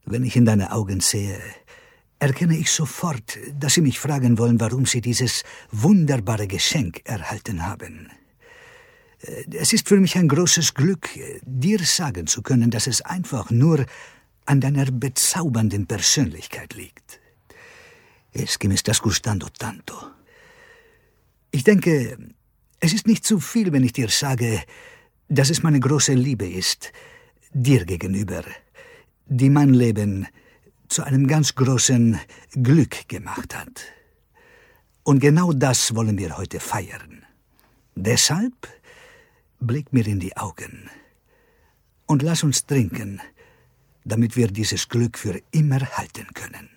Wenn ich in deine Augen sehe, erkenne ich sofort, dass Sie mich fragen wollen, warum Sie dieses wunderbare Geschenk erhalten haben. Es ist für mich ein großes Glück, dir sagen zu können, dass es einfach nur an deiner bezaubernden Persönlichkeit liegt. Es que me estás gustando tanto. Ich denke, es ist nicht zu viel, wenn ich dir sage, dass es meine große Liebe ist, dir gegenüber, die mein Leben zu einem ganz großen Glück gemacht hat. Und genau das wollen wir heute feiern. Deshalb blick mir in die Augen und lass uns trinken, damit wir dieses Glück für immer halten können.